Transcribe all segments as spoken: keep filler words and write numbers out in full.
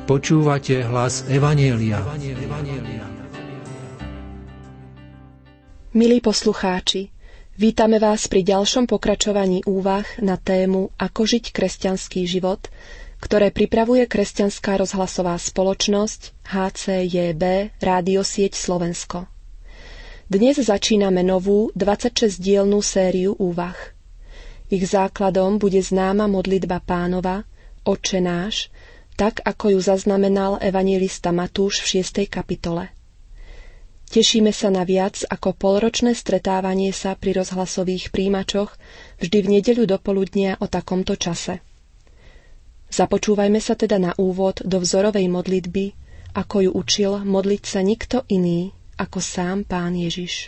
Počúvate hlas Evanjelia. Milí poslucháči, vítame vás pri ďalšom pokračovaní úvah na tému Ako žiť kresťanský život, ktoré pripravuje Kresťanská rozhlasová spoločnosť há cé jé bé Rádiosieť Slovensko. Dnes začíname novú dvadsaťšesťdielnú sériu úvah. Ich základom bude známa modlitba Pánova Otče náš, tak ako ju zaznamenal evanjelista Matúš v šiestej kapitole. Tešíme sa na viac ako polročné stretávanie sa pri rozhlasových príjimačoch vždy v nedeľu do poludnia o takomto čase. Započúvajme sa teda na úvod do vzorovej modlitby, ako ju učil modliť sa nikto iný ako sám Pán Ježiš.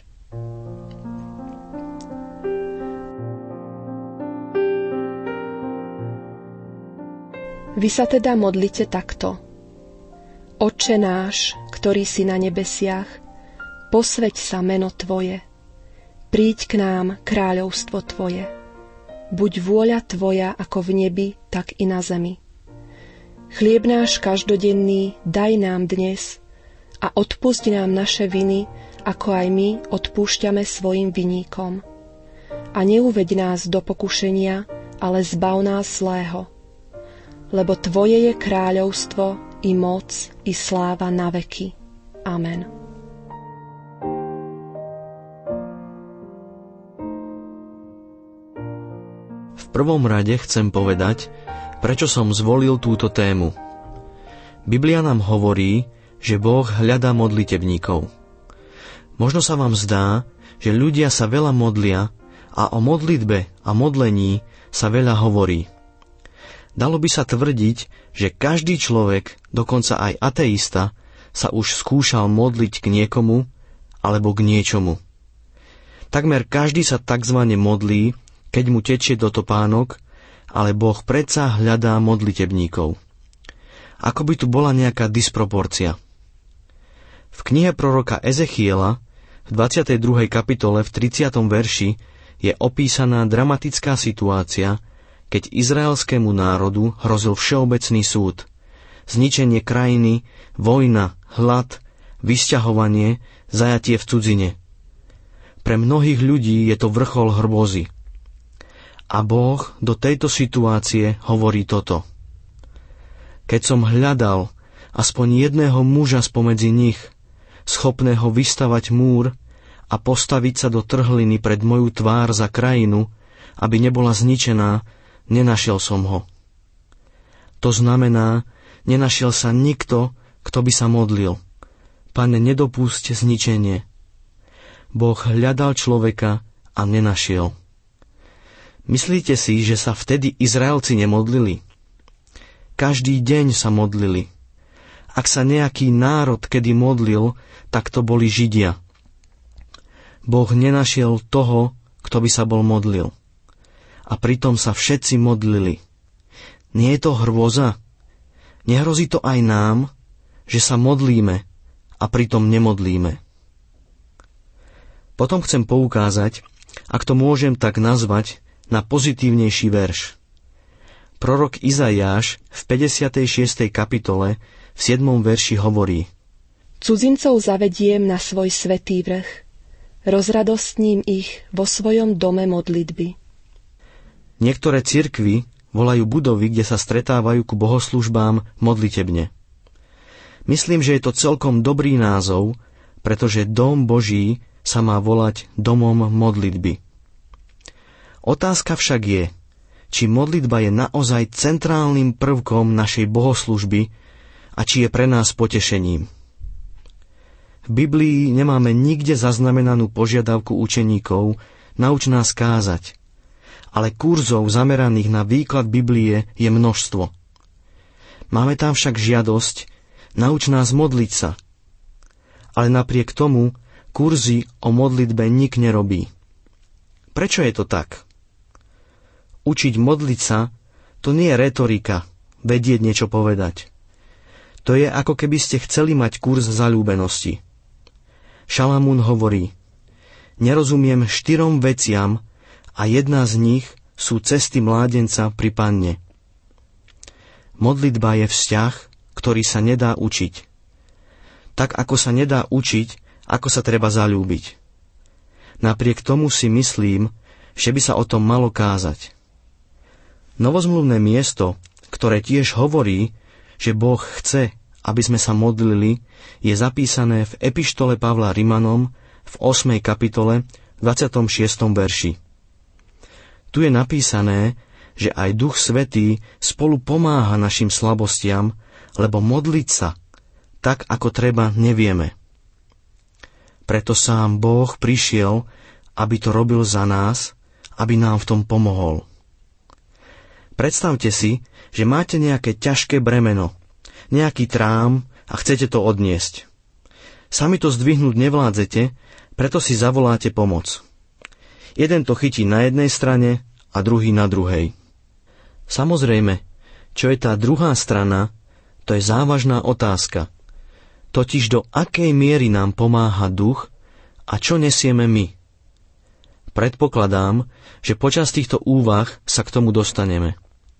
Vy sa teda modlite takto. Otče náš, ktorý si na nebesiach, posväť sa meno Tvoje. Príď k nám kráľovstvo Tvoje. Buď vôľa Tvoja ako v nebi, tak i na zemi. Chlieb náš každodenný daj nám dnes a odpusť nám naše viny, ako aj my odpúšťame svojim viníkom. A neuveď nás do pokušenia, ale zbav nás zlého. Lebo Tvoje je kráľovstvo, i moc, i sláva na veky. Amen. V prvom rade chcem povedať, prečo som zvolil túto tému. Biblia nám hovorí, že Boh hľadá modlitebníkov. Možno sa vám zdá, že ľudia sa veľa modlia a o modlitbe a modlení sa veľa hovorí. Dalo by sa tvrdiť, že každý človek, dokonca aj ateista, sa už skúšal modliť k niekomu alebo k niečomu. Takmer každý sa takzvané modlí, keď mu tečie do topánok, ale Boh predsa hľadá modlitebníkov. Ako by tu bola nejaká disproporcia. V knihe proroka Ezechiela v dvadsiatej druhej kapitole v tridsiatom verši je opísaná dramatická situácia, keď izraelskému národu hrozil všeobecný súd, zničenie krajiny, vojna, hlad, vysťahovanie, zajatie v cudzine. Pre mnohých ľudí je to vrchol hrôzy. A Boh do tejto situácie hovorí toto. Keď som hľadal aspoň jedného muža spomedzi nich, schopného vystavať múr a postaviť sa do trhliny pred moju tvár za krajinu, aby nebola zničená, nenašiel som ho. To znamená, nenašiel sa nikto, kto by sa modlil. Pane, nedopusť zničenie. Boh hľadal človeka a nenašiel. Myslíte si, že sa vtedy Izraelci nemodlili? Každý deň sa modlili. Ak sa nejaký národ kedy modlil, tak to boli Židia. Boh nenašiel toho, kto by sa bol modlil. A pritom sa všetci modlili. Nie je to hrôza? Nehrozí to aj nám, že sa modlíme a pritom nemodlíme? Potom chcem poukázať, ak to môžem tak nazvať, na pozitívnejší verš. Prorok Izaiáš v päťdesiatej šiestej kapitole v siedmom verši hovorí: Cudzincov zavediem na svoj svätý vrch, rozradostním ich vo svojom dome modlitby. Niektoré cirkvi volajú budovy, kde sa stretávajú ku bohoslužbám, modlitebne. Myslím, že je to celkom dobrý názov, pretože dom Boží sa má volať domom modlitby. Otázka však je, či modlitba je naozaj centrálnym prvkom našej bohoslužby a či je pre nás potešením. V Biblii nemáme nikde zaznamenanú požiadavku učeníkov nauč nás kázať, ale kurzov zameraných na výklad Biblie je množstvo. Máme tam však žiadosť, nauč nás modliť sa, ale napriek tomu kurzy o modlitbe nik nerobí. Prečo je to tak? Učiť modliť sa, to nie je retorika, vedieť niečo povedať. To je, ako keby ste chceli mať kurz zaľúbenosti. Šalamún hovorí: nerozumiem štyrom veciam a jedna z nich sú cesty mládenca pri Panne. Modlitba je vzťah, ktorý sa nedá učiť. Tak ako sa nedá učiť, ako sa treba zaľúbiť. Napriek tomu si myslím, že by sa o tom malo kázať. Novozmluvné miesto, ktoré tiež hovorí, že Boh chce, aby sme sa modlili, je zapísané v epištole Pavla Rimanom v ôsmej kapitole dvadsiatom šiestom verši. Tu je napísané, že aj Duch Svätý spolu pomáha našim slabostiam, lebo modliť sa, tak ako treba, nevieme. Preto sám Boh prišiel, aby to robil za nás, aby nám v tom pomohol. Predstavte si, že máte nejaké ťažké bremeno, nejaký trám a chcete to odniesť. Sami to zdvihnúť nevládzete, preto si zavoláte pomoc. Jeden to chytí na jednej strane a druhý na druhej. Samozrejme, čo je tá druhá strana, to je závažná otázka. Totiž do akej miery nám pomáha duch a čo nesieme my. Predpokladám, že počas týchto úvah sa k tomu dostaneme.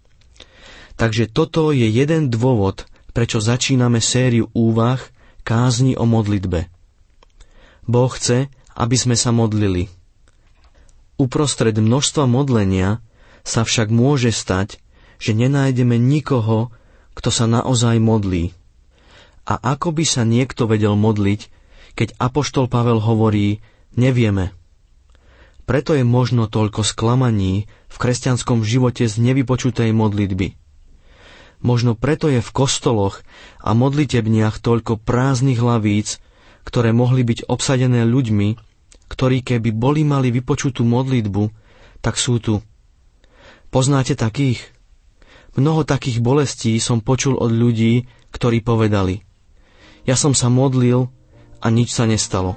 Takže toto je jeden dôvod, prečo začíname sériu úvah kázni o modlitbe. Boh chce, aby sme sa modlili. Uprostred množstva modlenia sa však môže stať, že nenájdeme nikoho, kto sa naozaj modlí. A ako by sa niekto vedel modliť, keď apoštol Pavel hovorí, nevieme. Preto je možno toľko sklamaní v kresťanskom živote z nevypočutej modlitby. Možno preto je v kostoloch a modlitebniach toľko prázdnych hlavíc, ktoré mohli byť obsadené ľuďmi, ktorí keby boli mali vypočutú modlitbu, tak sú tu. Poznáte takých? Mnoho takých bolestí som počul od ľudí, ktorí povedali: ja som sa modlil a nič sa nestalo.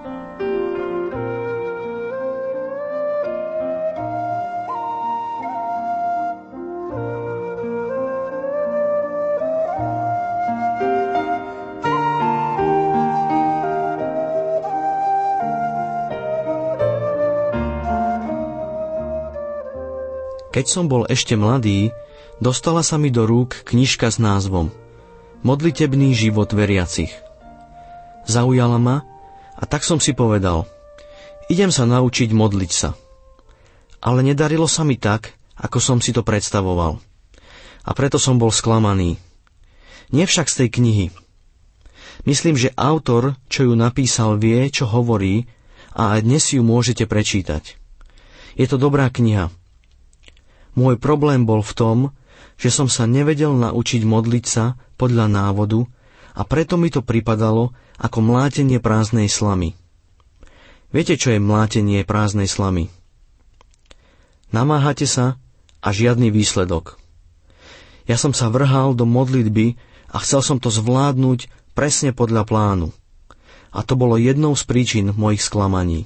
Keď som bol ešte mladý, dostala sa mi do rúk knižka s názvom Modlitebný život veriacich. Zaujala ma a tak som si povedal, idem sa naučiť modliť sa. Ale nedarilo sa mi tak, ako som si to predstavoval. A preto som bol sklamaný. Nie však z tej knihy. Myslím, že autor, čo ju napísal, vie, čo hovorí a aj dnes ju môžete prečítať. Je to dobrá kniha. Môj problém bol v tom, že som sa nevedel naučiť modliť sa podľa návodu a preto mi to pripadalo ako mlátenie prázdnej slamy. Viete, čo je mlátenie prázdnej slamy? Namáhate sa a žiadny výsledok. Ja som sa vrhal do modlitby a chcel som to zvládnuť presne podľa plánu. A to bolo jednou z príčin mojich sklamaní.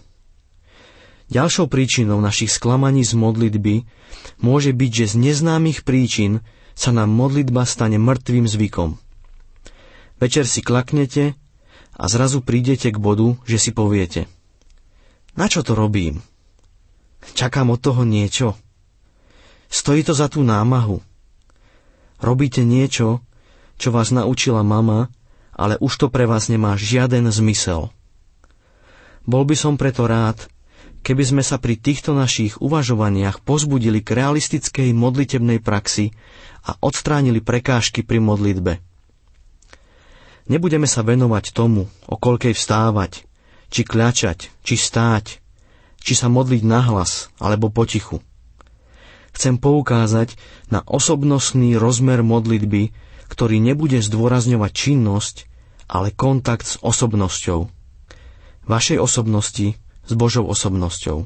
Ďalšou príčinou našich sklamaní z modlitby môže byť, že z neznámych príčin sa nám modlitba stane mŕtvým zvykom. Večer si klaknete a zrazu prídete k bodu, že si poviete: na čo to robím? Čakám od toho niečo? Stojí to za tú námahu? Robíte niečo, čo vás naučila mama, ale už to pre vás nemá žiaden zmysel. Bol by som preto rád, keby sme sa pri týchto našich uvažovaniach pozbudili k realistickej modlitebnej praxi a odstránili prekážky pri modlitbe. Nebudeme sa venovať tomu, o koľkej vstávať, či kľačať, či stáť, či sa modliť nahlas alebo potichu. Chcem poukázať na osobnostný rozmer modlitby, ktorý nebude zdôrazňovať činnosť, ale kontakt s osobnosťou. Vašej osobnosti s Božou osobnosťou.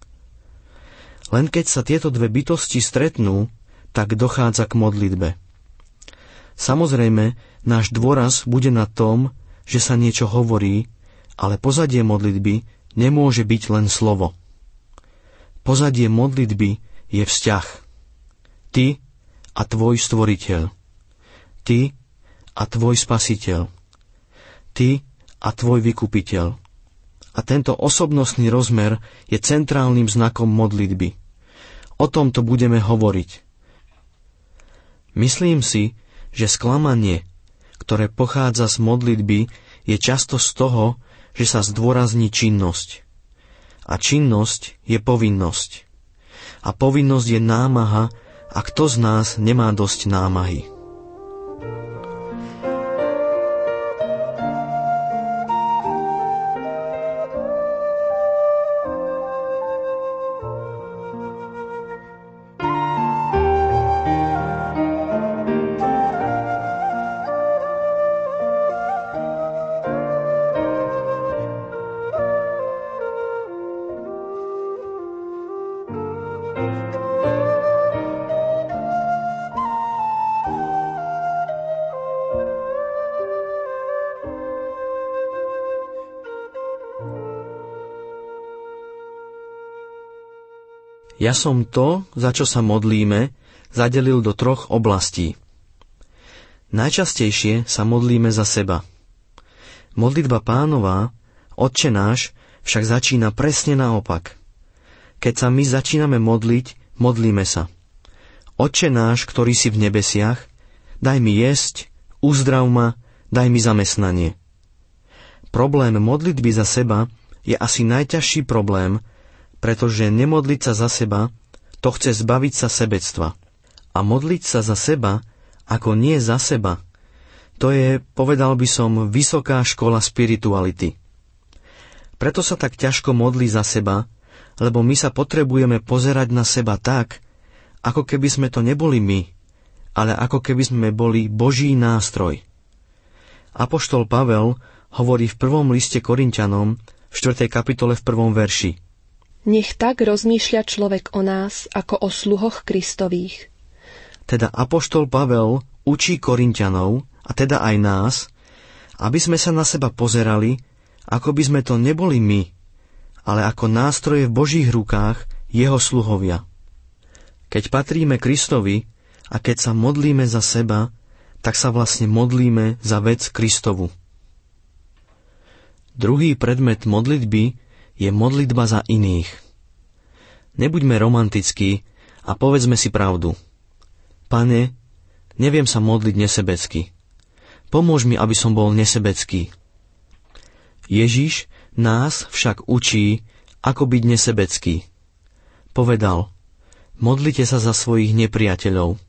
Len keď sa tieto dve bytosti stretnú, tak dochádza k modlitbe. Samozrejme, náš dôraz bude na tom, že sa niečo hovorí, ale pozadie modlitby nemôže byť len slovo. Pozadie modlitby je vzťah. Ty a tvoj stvoriteľ. Ty a tvoj spasiteľ. Ty a tvoj vykupiteľ. A tento osobnostný rozmer je centrálnym znakom modlitby. O tomto budeme hovoriť. Myslím si, že sklamanie, ktoré pochádza z modlitby, je často z toho, že sa zdôrazní činnosť. A činnosť je povinnosť. A povinnosť je námaha, a kto z nás nemá dosť námahy? Ja som to, za čo sa modlíme, zadelil do troch oblastí. Najčastejšie sa modlíme za seba. Modlitba Pánová, Otče náš, však začína presne naopak. Keď sa my začíname modliť, modlíme sa. Otče náš, ktorý si v nebesiach, daj mi jesť, uzdrav ma, daj mi zamestnanie. Problém modlitby za seba je asi najťažší problém, pretože nemodliť sa za seba, to chce zbaviť sa sebectva. A modliť sa za seba, ako nie za seba, to je, povedal by som, vysoká škola spirituality. Preto sa tak ťažko modlí za seba, lebo my sa potrebujeme pozerať na seba tak, ako keby sme to neboli my, ale ako keby sme boli Boží nástroj. Apoštol Pavel hovorí v prvom liste Korinťanom, v štvrtej kapitole v prvom verši. Nech tak rozmýšľa človek o nás, ako o sluhoch Kristových. Teda apoštol Pavel učí Korinťanov, a teda aj nás, aby sme sa na seba pozerali, ako by sme to neboli my, ale ako nástroje v Božích rukách, jeho sluhovia. Keď patríme Kristovi a keď sa modlíme za seba, tak sa vlastne modlíme za vec Kristovu. Druhý predmet modlitby je modlitba za iných. Nebuďme romantickí a povedzme si pravdu. Pane, neviem sa modliť nesebecky. Pomôž mi, aby som bol nesebecký. Ježiš nás však učí, ako byť nesebecký. Povedal, modlite sa za svojich nepriateľov.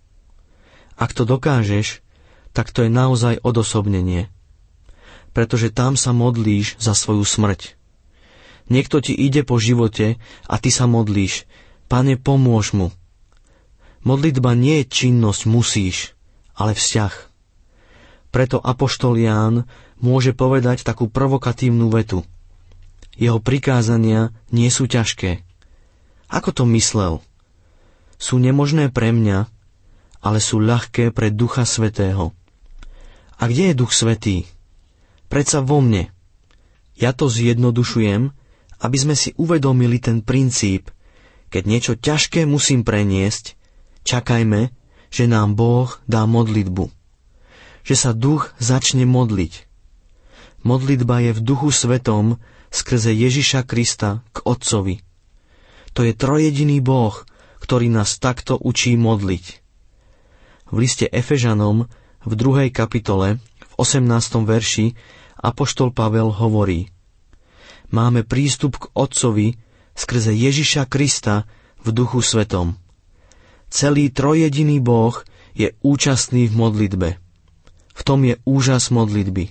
Ak to dokážeš, tak to je naozaj odosobnenie. Pretože tam sa modlíš za svoju smrť. Niekto ti ide po živote a ty sa modlíš. Pane, pomôž mu. Modlitba nie je činnosť musíš, ale vzťah. Preto apoštol Ján môže povedať takú provokatívnu vetu. Jeho prikázania nie sú ťažké. Ako to myslel? Sú nemožné pre mňa, ale sú ľahké pre Ducha Svätého. A kde je Duch Svätý? Predsa vo mne. Ja to zjednodušujem, aby sme si uvedomili ten princíp, keď niečo ťažké musím preniesť, čakajme, že nám Boh dá modlitbu. Že sa duch začne modliť. Modlitba je v Duchu Svetom skrze Ježiša Krista k Otcovi. To je trojjediný Boh, ktorý nás takto učí modliť. V liste Efežanom v druhej kapitole v osemnástom verši apoštol Pavel hovorí: Máme prístup k Otcovi skrze Ježiša Krista v Duchu Svetom. Celý trojjediný Boh je účastný v modlitbe. V tom je úžas modlitby.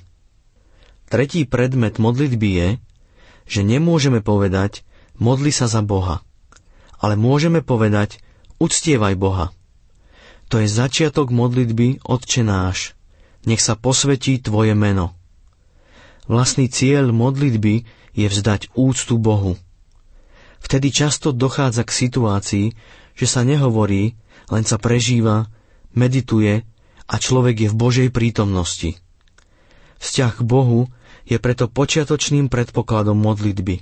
Tretí predmet modlitby je, že nemôžeme povedať modli sa za Boha, ale môžeme povedať uctievaj Boha. To je začiatok modlitby Otče náš. Nech sa posvetí tvoje meno. Vlastný cieľ modlitby je vzdať úctu Bohu. Vtedy často dochádza k situácii, že sa nehovorí, len sa prežíva, medituje a človek je v Božej prítomnosti. Vzťah k Bohu je preto počiatočným predpokladom modlitby.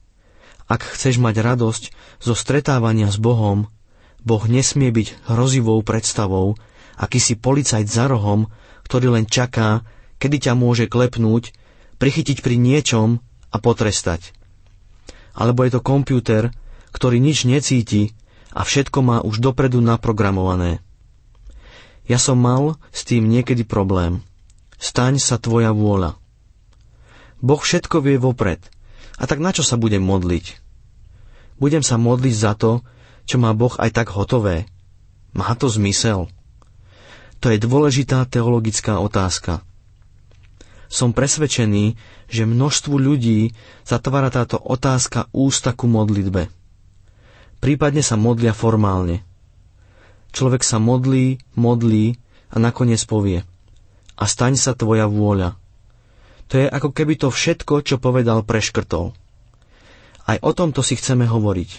Ak chceš mať radosť zo stretávania s Bohom, Boh nesmie byť hrozivou predstavou, akýsi policajt za rohom, ktorý len čaká, kedy ťa môže klepnúť, prichytiť pri niečom a potrestať. Alebo je to počítač, ktorý nič necíti a všetko má už dopredu naprogramované. Ja som mal s tým niekedy problém. staň sa tvoja vôľa. Boh všetko vie vopred. A tak na čo sa budem modliť? Budem sa modliť za to, čo má Boh aj tak hotové. Má to zmysel? To je dôležitá teologická otázka. Som presvedčený, že množstvu ľudí zatvára táto otázka ústa ku modlitbe. Prípadne sa modlia formálne. Človek sa modlí, modlí a nakoniec povie: a staň sa tvoja vôľa. To je ako keby to všetko, čo povedal, preškrtol. Aj o tomto si chceme hovoriť.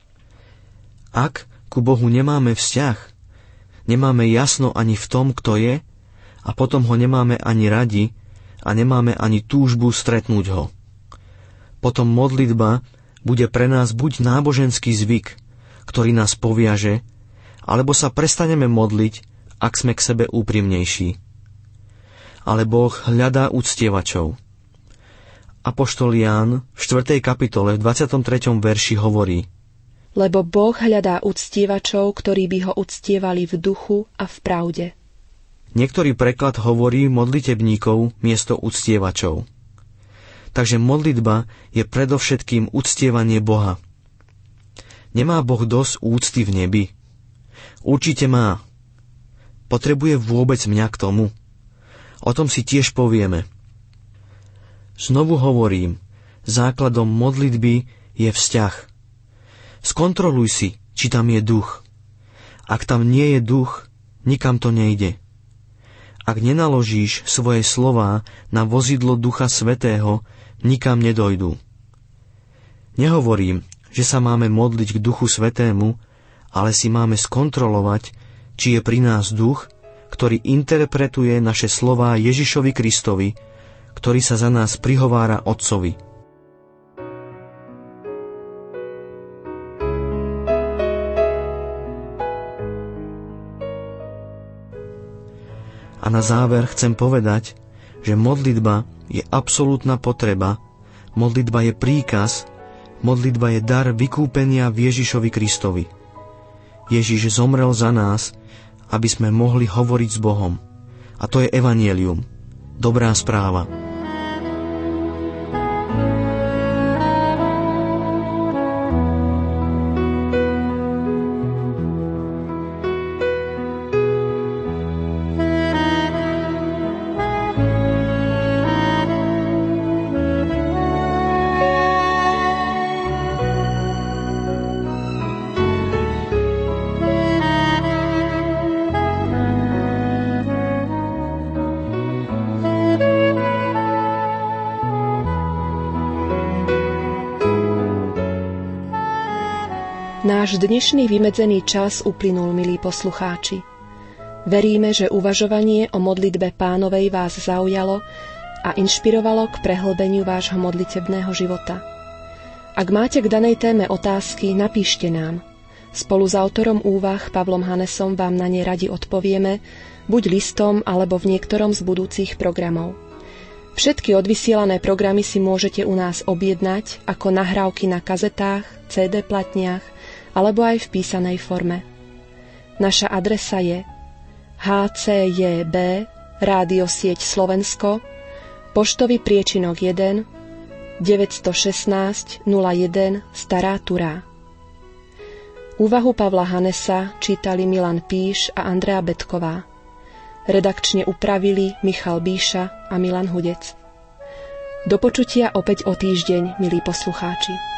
Ak ku Bohu nemáme vzťah, nemáme jasno ani v tom, kto je, a potom ho nemáme ani radi a nemáme ani túžbu stretnúť ho, potom modlitba bude pre nás buď náboženský zvyk, ktorý nás poviaže, alebo sa prestaneme modliť, ak sme k sebe úprimnejší. Ale Boh hľadá uctievačov. Apoštol Ján v štvrtej kapitole v dvadsiatom treťom verši hovorí: Lebo Boh hľadá uctievačov, ktorí by ho uctievali v duchu a v pravde. Niektorý preklad hovorí modlitebníkov miesto uctievačov. Takže modlitba je predovšetkým uctievanie Boha. Nemá Boh dosť úcty v nebi? Určite má. Potrebuje vôbec mňa k tomu? O tom si tiež povieme. Znovu hovorím, základom modlitby je vzťah. Skontroluj si, či tam je duch. Ak tam nie je duch, nikam to nejde. Ak nenaložíš svoje slová na vozidlo Ducha Svätého, nikam nedojdú. Nehovorím, že sa máme modliť k Duchu Svätému, ale si máme skontrolovať, či je pri nás duch, ktorý interpretuje naše slová Ježišovi Kristovi, ktorý sa za nás prihovára Otcovi. A na záver chcem povedať, že modlitba je absolútna potreba, modlitba je príkaz, modlitba je dar vykúpenia v Ježišovi Kristovi. Ježiš zomrel za nás, aby sme mohli hovoriť s Bohom. A to je evanjelium, dobrá správa. Náš dnešný vymedzený čas uplynul, milí poslucháči. Veríme, že uvažovanie o modlitbe Pánovej vás zaujalo a inšpirovalo k prehlbeniu vášho modlitebného života. Ak máte k danej téme otázky, napíšte nám. Spolu s autorom úvah Pavlom Hanesom vám na ne radi odpovieme, buď listom alebo v niektorom z budúcich programov. Všetky odvysielané programy si môžete u nás objednať ako nahrávky na kazetách, cé dé platniach alebo aj v písanej forme. Naša adresa je há cé jé bé Rádiosieť Slovensko, poštový priečinok jeden deväť jedna šesť nula jeden Stará Turá. Úvahu Pavla Hanesa čítali Milan Píš a Andrea Betková. Redakčne upravili Michal Bíša a Milan Hudec. Do počutia opäť o týždeň, milí poslucháči.